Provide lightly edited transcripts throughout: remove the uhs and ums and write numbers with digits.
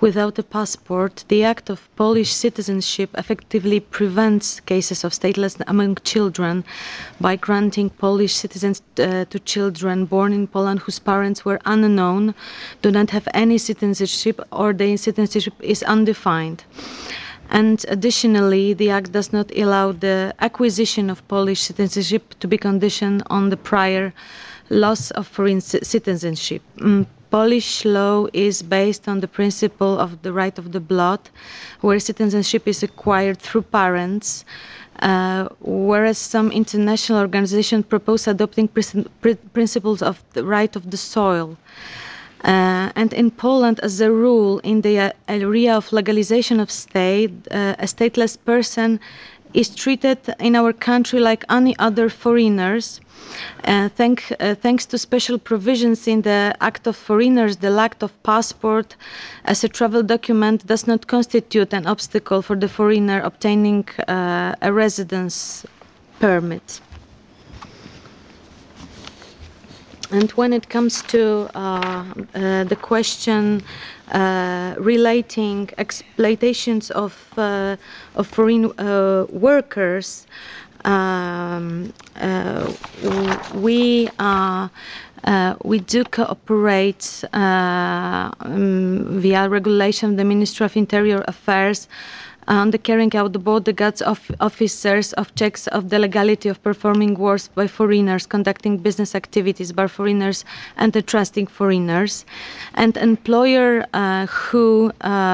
without a passport, the act of Polish citizenship effectively prevents cases of statelessness among children by granting Polish citizens to children born in Poland whose parents were unknown, do not have any citizenship, or their citizenship is undefined. And additionally, the Act does not allow the acquisition of Polish citizenship to be conditioned on the prior loss of foreign citizenship. Polish law is based on the principle of the right of the blood, where citizenship is acquired through parents, whereas some international organizations propose adopting principles of the right of the soil. And in Poland, as a rule, in the area of legalization of state, a stateless person is treated in our country like any other foreigners. Thanks to special provisions in the Act of Foreigners, the lack of passport as a travel document does not constitute an obstacle for the foreigner obtaining a residence permit. And when it comes to the question relating exploitations of foreign workers, we do cooperate via regulation of the Ministry of Interior Affairs on the carrying out the border guards officers of checks of the legality of performing works by foreigners, conducting business activities by foreigners, and entrusting foreigners. And employer who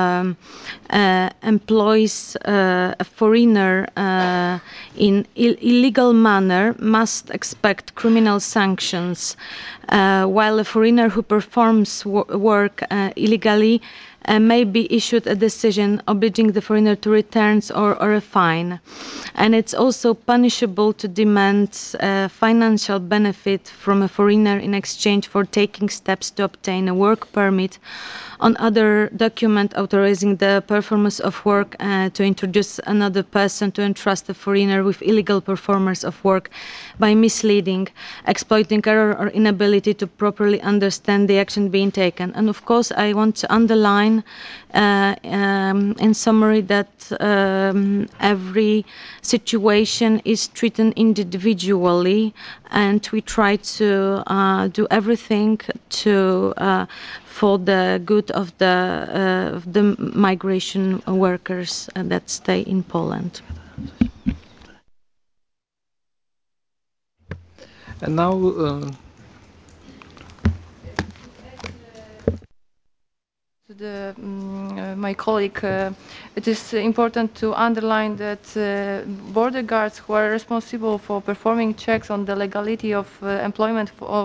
employs a foreigner in illegal manner must expect criminal sanctions, while a foreigner who performs work illegally may be issued a decision obliging the foreigner to returns or a fine. And it's also punishable to demand financial benefit from a foreigner in exchange for taking steps to obtain a work permit on other document authorizing the performance of work, to introduce another person, to entrust a foreigner with illegal performance of work by misleading, exploiting error or inability to properly understand the action being taken. And of course, I want to underline in summary that every situation is treated individually, and we try to do everything to for the good of the migration workers that stay in Poland. And now my colleague, it is important to underline that border guards who are responsible for performing checks on the legality of employment